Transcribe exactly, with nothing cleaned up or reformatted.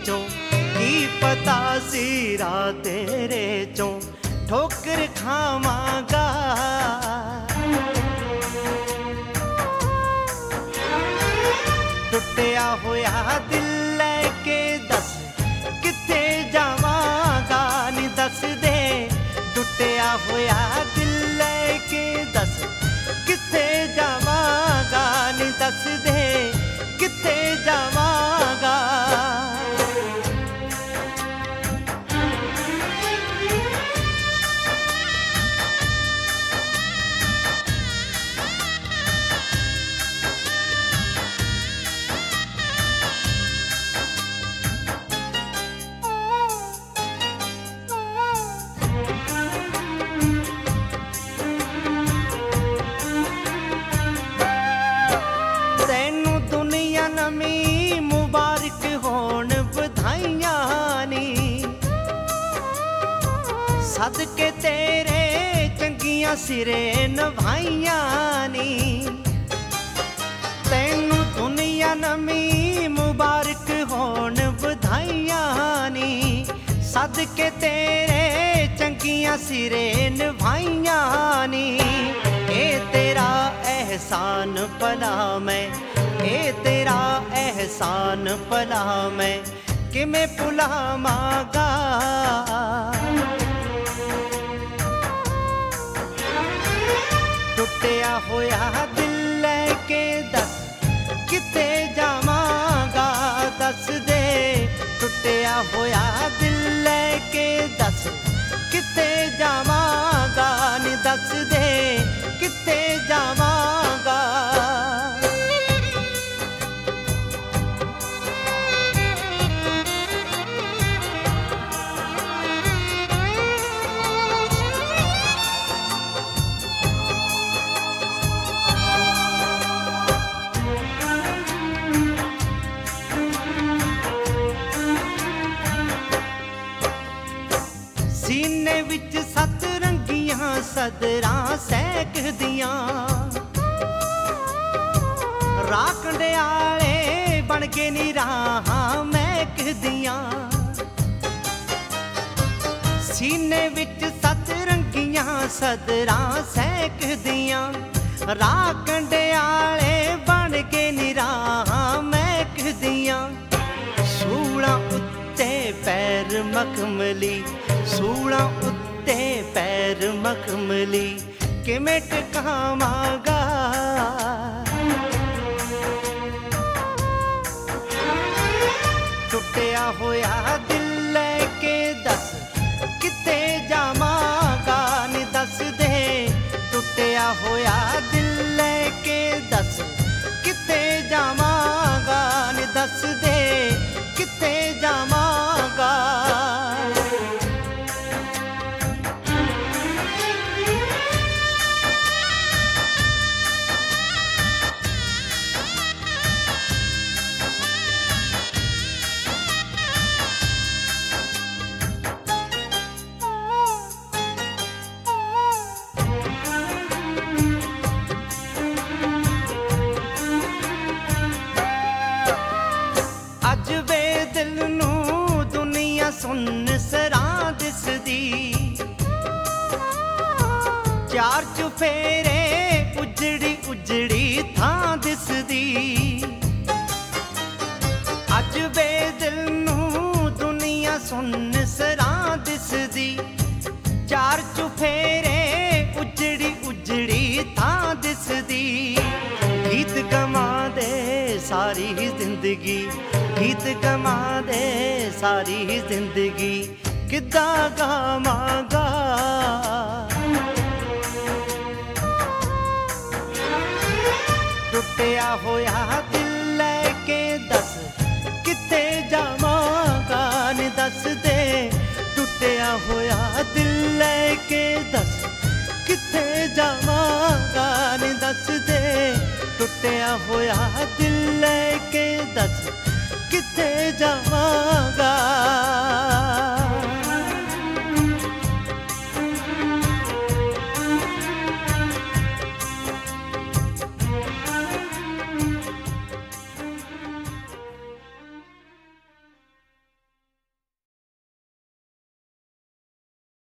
चों की पता सीरा तेरे चों ठोकर खावांगा। टुटिया होया दिल लेके दस किथे जावांगा नी दस दे। टुटिया होया दिल लेके दस किथे जावांगा नी दस दे किथे जावांगा। सदके तेरे चंगियां सिरे नभाइयां नी। तैनू दुनिया नमी मुबारक होन बधाइयां नी। सदके तेरे चंगियां सिरे नभाइयां नी। ए तेरा एहसान भला मैं ए तेरा एहसान भला मैं किमें भुलावांगा। टुटिया होया दिल लेके दस किथे जावांगा दस दे। टुटिया होया दिल लेके दस किथे जावांगा नी दस दे किथे जावांगा। सीने विच सत रंगियां सदरां सैकदियां। राकंडे आले बन के नी राहां महकदियां। सीने विच सत रंगियां सदरां सैकदियां। राकंडे आले बन के नी राहां महकदियां। सूलां उत्ते पैर मखमली सूलां उत्ते पैर मखमली किमें टकावांगा। टुटिया होया दिल लेके दस किथे जावांगा नी दस दे। टुटिया होया दिल लेके दस किथे जावांगा नी दस दे किथे जावांगा। अज वे दिल नू दुनिया सुन सरां दिसदी। चार चुफेरे उजड़ी उजड़ी थां दिसदी। अज वे दिल नू दुनिया सुन सरां दिसदी। चार चुफेरे उजड़ी उजड़ी थां दिसदी। गीत गमा दे सारी जिंदगी गीत गमा दे सारी जिंदगी किद्दां गावांगा। टुटिया होया दिल लेके दस किथे जावांगा नी दस दे। टुटिया होया दिल लेके दस किथे जावांगा नी दस दे। टुटिया होया दिल लेके दस किथे जावांगा।